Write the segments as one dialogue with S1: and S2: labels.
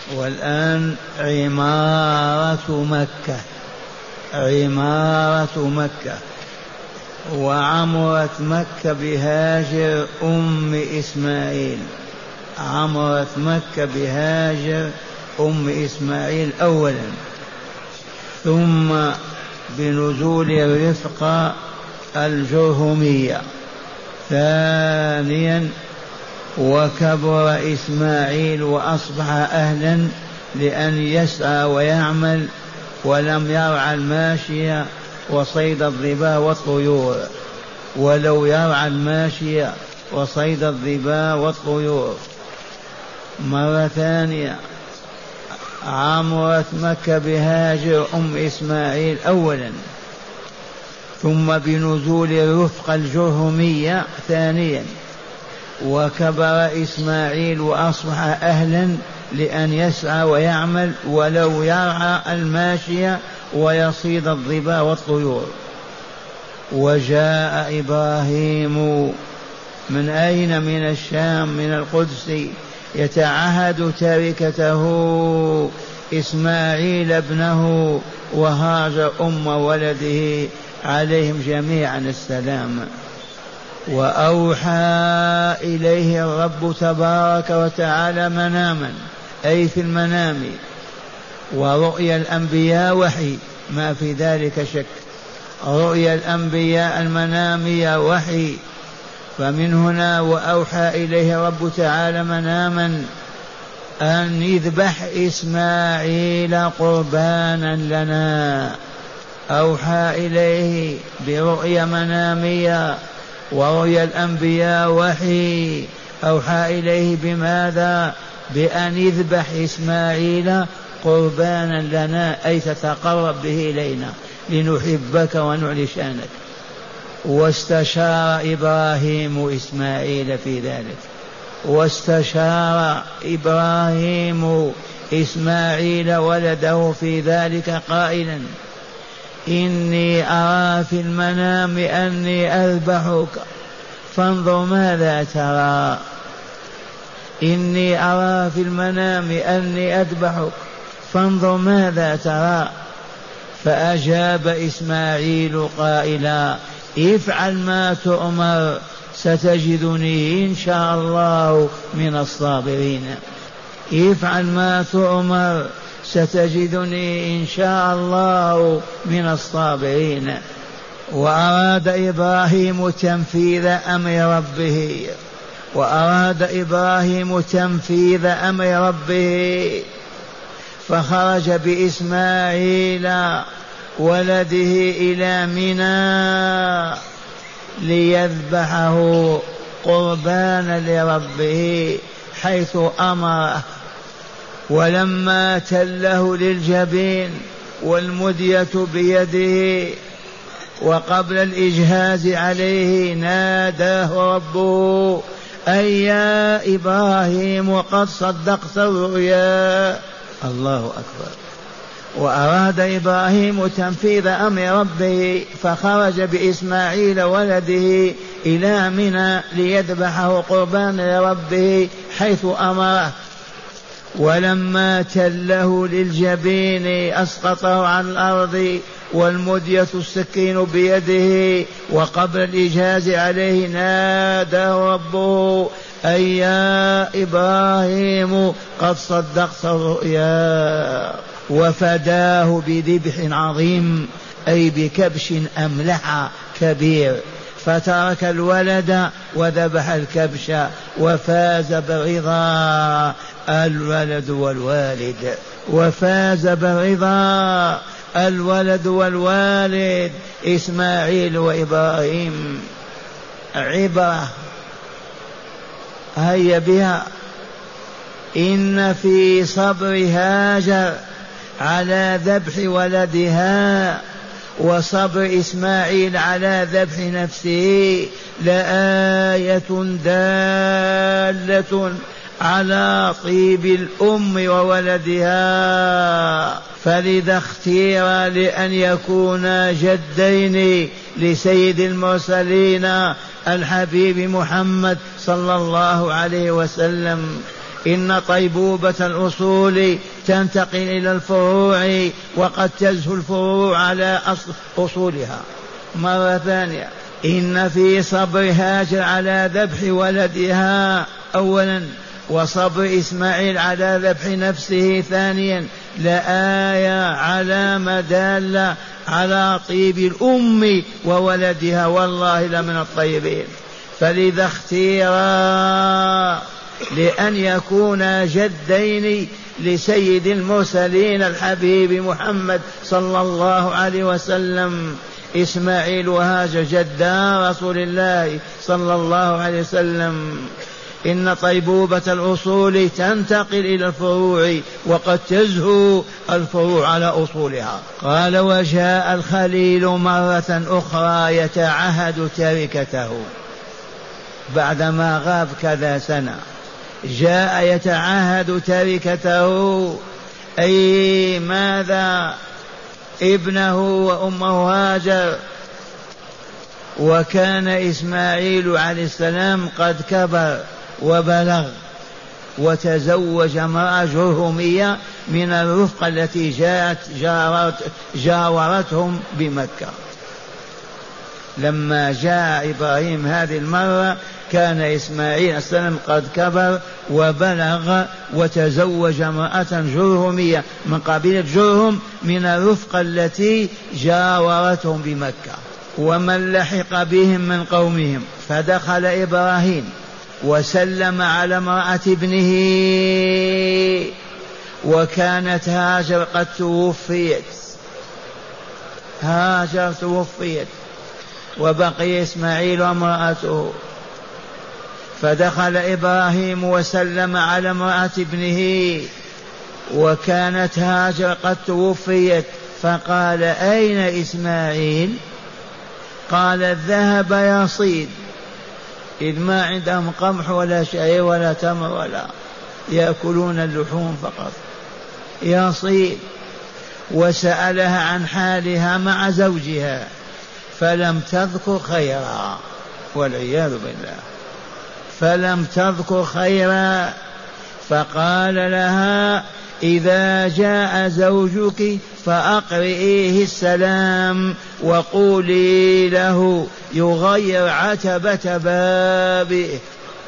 S1: والآن عمارة مكة. عمارة مكة. وعمرت مكة بهاجر أم إسماعيل. عمرت مكة بهاجر أم إسماعيل أولا، ثم بنزول الرفقة الجرهمية ثانيا. وكبر إسماعيل وأصبح أهلا لأن يسعى ويعمل، ولم يرعى الماشية وصيد الظباء والطيور، ولو يرعى الماشية وصيد الظباء والطيور. مرة ثانية عمرت مكة بهاجر أم إسماعيل أولا، ثم بنزول الرفقة الجرهمية ثانيا. وكبر إسماعيل وأصبح أهلا لأن يسعى ويعمل، ولو يرعى الماشية ويصيد الظباء والطيور. وجاء إبراهيم من أين؟ من الشام، من القدس، يتعهد تركته إسماعيل ابنه وهاجر أم ولده عليهم جميعا السلام. وأوحى إليه الرب تبارك وتعالى مناما، أي في المنام. ورؤيا الأنبياء وحي، ما في ذلك شك. رؤيا الأنبياء المنامية وحي. فمن هنا وأوحى إليه الرب تعالى مناما أن يذبح إسماعيل قربانا لنا. أوحى إليه برؤيا منامية، ورؤيا الأنبياء وحي. أوحى إليه بماذا؟ بأن يذبح إسماعيل قربانا لنا، أي تتقرب به إلينا لنحبك ونعلي شانك. واستشار إبراهيم إسماعيل في ذلك. واستشار إبراهيم إسماعيل ولده في ذلك قائلا: إني أرى في المنام أني أذبحك فانظر ماذا ترى. إني أرى في المنام أني أذبحك فانظر ماذا ترى. فأجاب إسماعيل قائلا: افعل ما تؤمر ستجدني إن شاء الله من الصابرين. افعل ما تؤمر ستجدني إن شاء الله من الصابرين. وأراد إبراهيم تنفيذ أمر ربه، وأراد إبراهيم تنفيذ أمر ربه، فخرج بإسماعيل ولده إلى منى ليذبحه قربانا لربه حيث أمره. ولما تله للجبين والمدية بيده وقبل الإجهاز عليه ناداه ربه: أي يا إبراهيم قد صدقت الرؤيا. الله أكبر. وأراد إبراهيم تنفيذ أمر ربه، فخرج بإسماعيل ولده إلى منى ليذبحه قربانا لربه حيث أمره. ولما تله للجبين أسقطه عن الأرض والمدية السكين بيده وقبل الإجهاز عليه ناداه ربه: أي يا إبراهيم قد صدقت الرؤيا. وفداه بذبح عظيم، أي بكبش أملح كبير، فترك الولد وذبح الكبش وفاز برضا الولد والوالد. وفاز برضا الولد والوالد إسماعيل وإبراهيم. عبرة هيا بها. إن في صبر هاجر على ذبح ولدها وصبر إسماعيل على ذبح نفسه لآية دالة على طيب الأم وولدها. فلذا اختير لأن يكونا جدين لسيد المرسلين الحبيب محمد صلى الله عليه وسلم. إن طيبوبة الأصول تنتقل إلى الفروع وقد تزهو الفروع على أصولها. مرة ثانية، إن في صبر هاجر على ذبح ولدها أولا، وصبر إسماعيل على ذبح نفسه ثانيا، لآية علامة دالة على طيب الأم وولدها، والله لمن الطيبين. فلذا اختيرا لأن يكونا جدين لسيد المرسلين الحبيب محمد صلى الله عليه وسلم، إسماعيل وهاجر جدا رسول الله صلى الله عليه وسلم. إن طيبوبة الأصول تنتقل إلى الفروع وقد تزهو الفروع على أصولها. قال وجاء الخليل مرة أخرى يتعهد تركته بعدما غاب كذا سنة، جاء يتعهد تركته، أي ماذا؟ ابنه وأمه هاجر. وكان إسماعيل عليه السلام قد كبر وبلغ، وتزوج امرأة جرهمية من الرفقة التي جاورتهم بمكة. لما جاء إبراهيم هذه المرة كان إسماعيل عليه السلام قد كبر وبلغ، وتزوج امرأة جرهمية من قبيلة جرهم من الرفقة التي جاورتهم بمكة. ومن لحق بهم من قومهم، فدخل إبراهيم وسلم على امرأة ابنه، وكانت هاجر قد توفيت، هاجر توفيت وبقي إسماعيل وامرأته. فدخل إبراهيم وسلم على امرأة ابنه، وكانت هاجر قد توفيت، فقال أين إسماعيل؟ قال ذهب يصيد، إذ ما عندهم قمح ولا شيء ولا تمر ولا، يأكلون اللحوم فقط، يصيد. وسألها عن حالها مع زوجها فلم تذكر خيرا، والعياذ بالله، فلم تذكر خيرا. فقال لها إذا جاء زوجك فأقرئيه السلام وقولي له يغير عتبة بابه،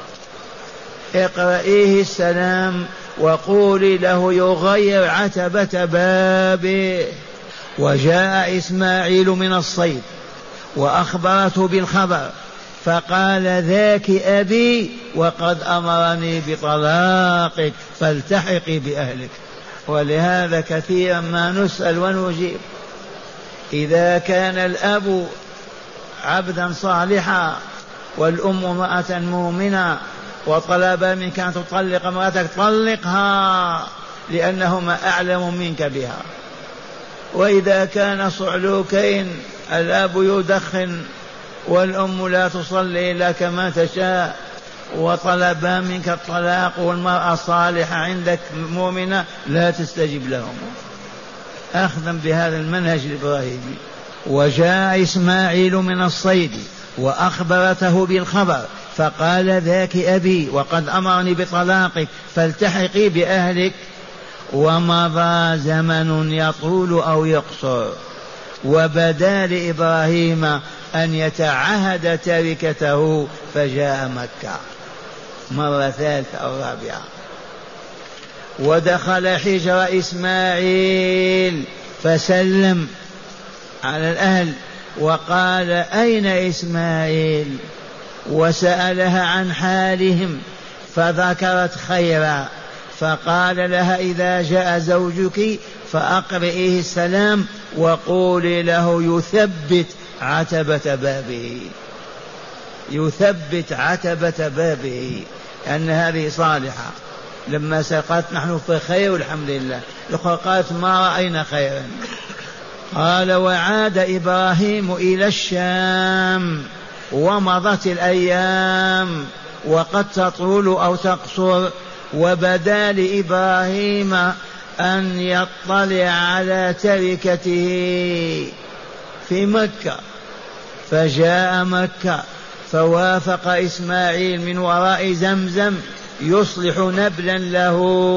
S1: اقرئيه السلام وقولي له يغير عتبة بابه. وجاء إسماعيل من الصيد وأخبرته بالخبر، فقال ذاك أبي وقد أمرني بطلاقك فالتحقي بأهلك. ولهذا كثيرا ما نسأل ونجيب، إذا كان الأب عبدا صالحا والأم امرأة مؤمنة وطلب منك أن تطلق امرأتك، طلقها لأنهما أعلم منك بها. وإذا كان صعلوكين، الأب يدخن والأم لا تصلي إلا كما تشاء، وطلبا منك الطلاق والمرأة صالحة عندك مؤمنة لا تستجب لهم، أخذا بهذا المنهج الإبراهيمي. وجاء إسماعيل من الصيد وأخبرته بالخبر، فقال ذاك أبي وقد أمرني بطلاقك فالتحقي بأهلك. ومضى زمن يطول أو يقصر، وبدا لإبراهيم أن يتعهد تركته، فجاء مكة مرة ثالثة أو رابعة، ودخل حجر إسماعيل فسلم على الأهل وقال أين إسماعيل؟ وسألها عن حالهم فذكرت خيرا، فقال لها إذا جاء زوجك فأقرئيه السلام وقولي له يثبت عتبة بابه، يثبت عتبة بابه، أن هذه صالحة. لما سقط نحن في خير والحمد لله، الأخرى قالت ما رأينا خيرا. قال وعاد إبراهيم إلى الشام، ومضت الأيام وقد تطول أو تقصر، وبدا لإبراهيم أن يطلع على تركته في مكة، فجاء مكة فوافق إسماعيل من وراء زمزم يصلح نبلا له.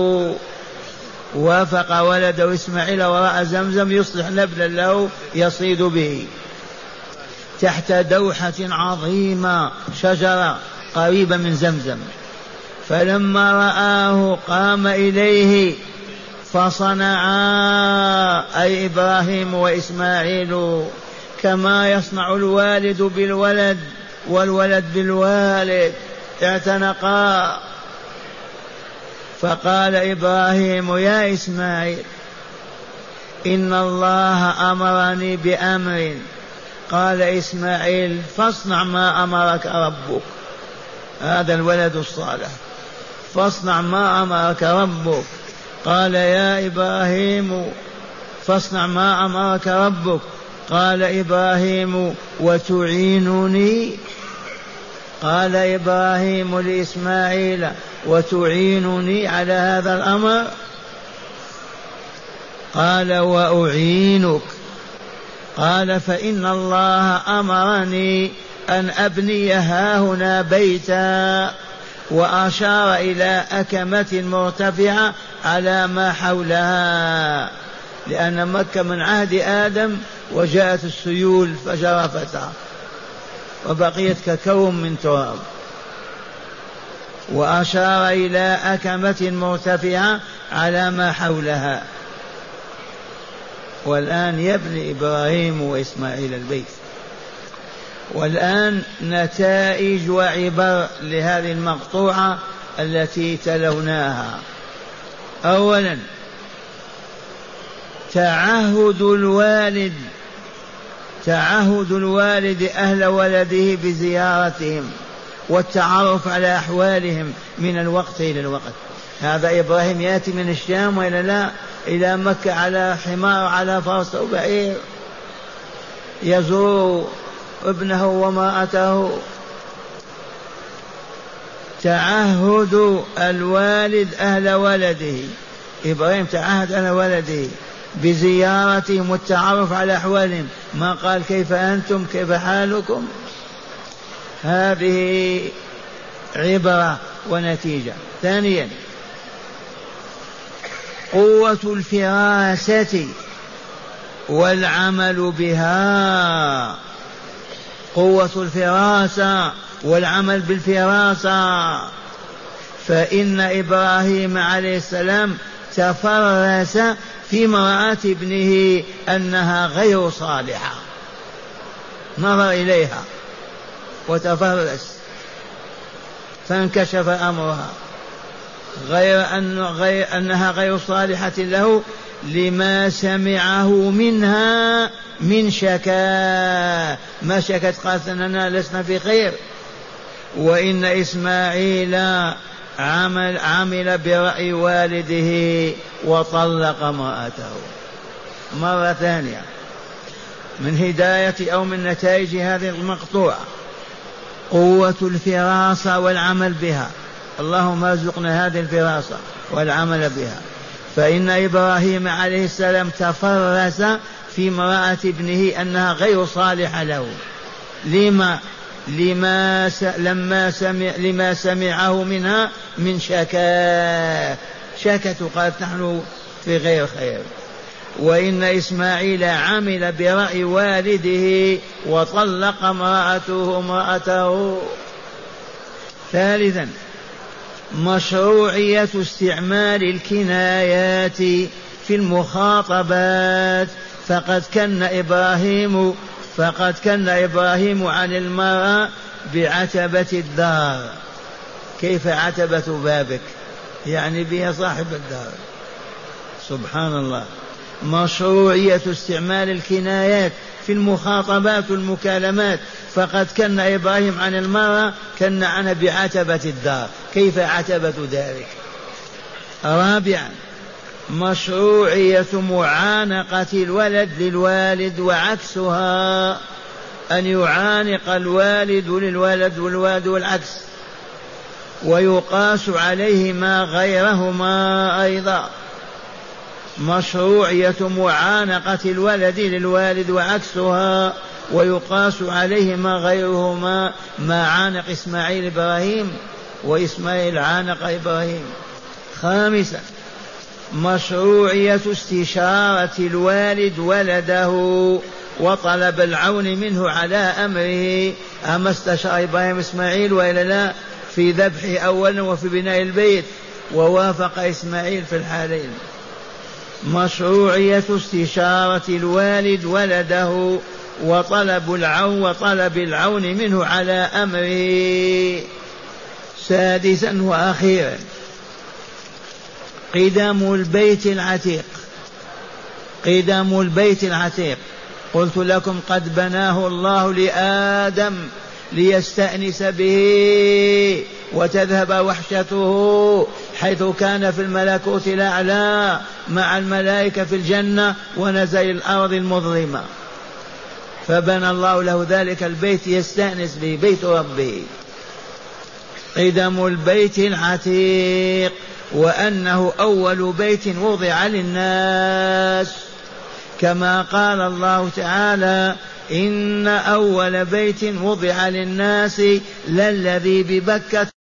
S1: وافق ولده إسماعيل وراء زمزم يصلح نبلا له يصيد به تحت دوحة عظيمة، شجرة قريبة من زمزم. فلما رآه قام إليه فصنعا، أي إبراهيم وإسماعيل، كما يصنع الوالد بالولد والولد بالوالد، اعتنقا. فقال إبراهيم: يا إسماعيل، إن الله أمرني بأمر. قال إسماعيل: فاصنع ما أمرك ربك. هذا الولد الصالح، فاصنع ما أمرك ربك. قال: يا إبراهيم فاصنع ما أمرك ربك. قال إبراهيم: وتعينني؟ قال إبراهيم لإسماعيل: وتعينني على هذا الأمر؟ قال: وأعينك. قال: فإن الله أمرني أن أبني هاهنا بيتا، وأشار إلى أكمة مرتفعة على ما حولها، لأن مكة من عهد آدم وجاءت السيول فجرفتها وبقيت ككوم من تراب. وأشار إلى أكمة مرتفعة على ما حولها. والآن يبني إبراهيم وإسماعيل البيت. والآن نتائج وعبر لهذه المقطوعة التي تلوناها. أولا، تعهد الوالد أهل ولده بزيارتهم والتعرف على أحوالهم من الوقت إلى الوقت. هذا إبراهيم يأتي من الشام وإلا لا إلى مكة على حمار على فرس أو بعير، يزور ابنه وامرأته. تعهد الوالد أهل ولده، إبراهيم تعهد أهل ولده بزيارتهم والتعرف على أحوالهم، ما قال كيف أنتم كيف حالكم. هذه عبرة ونتيجة. ثانيا، قوة الفراسة والعمل بها. قوة الفراسة والعمل بالفراسة. فإن إبراهيم عليه السلام تفرس في امرأة ابنه أنها غير صالحة، نظر إليها وتفرس فانكشف أمرها، غير أنها غير صالحة له لما سمعه منها من شكا. ما شكت، قالت أننا لسنا في خير. وإن إسماعيل عمل برأي والده وطلق امرأته. مرة ثانية، من هداية أو من نتائج هذه المقطوعة قوة الفراسة والعمل بها. اللهم ارزقنا هذه الفراسة والعمل بها. فإن إبراهيم عليه السلام تفرس في امرأة ابنه أنها غير صالحة له. لما سمعه منها من شكت وقالت نحن في غير خير. وإن إسماعيل عمل برأي والده وطلق امرأته. ثالثا، مشروعية استعمال الكنايات في المخاطبات. فقد كن إبراهيم عن المرأة بعتبة الدار. كيف عتبة بابك؟ يعني بها صاحب الدار. سبحان الله. مشروعية استعمال الكنايات في المخاطبات والمكالمات. فقد كن إبراهيم عن المرأة كن عنها بعتبة الدار. كيف عتبة دارك؟ رابعا، مشروعية معانقة الولد للوالد وعكسها، أن يعانق الوالد للولد والوالد والعكس، ويقاس عليهما غيرهما أيضا. مشروعية معانقة الولد للوالد وعكسها ويقاس عليهما غيرهما. ما عانق إسماعيل إبراهيم وإسماعيل عانق إبراهيم. خامسا مشروعية استشارة الوالد ولده وطلب العون منه على أمره. أما استشار إبراهيم إسماعيل وإلا لا في ذبحه أولا وفي بناء البيت، ووافق إسماعيل في الحالين. مشروعية استشارة الوالد ولده وطلب العون منه على أمره. سادسا وأخيرا قدم البيت العتيق. قدم البيت العتيق قلت لكم قد بناه الله لآدم ليستأنس به وتذهب وحشته، حيث كان في الملكوت الأعلى مع الملائكة في الجنة ونزل الأرض المظلمة، فبنى الله له ذلك البيت يستأنس به، بيت ربه. قدم البيت العتيق وأنه أول بيت وضع للناس، كما قال الله تعالى: إن أول بيت وضع للناس للذي ببكة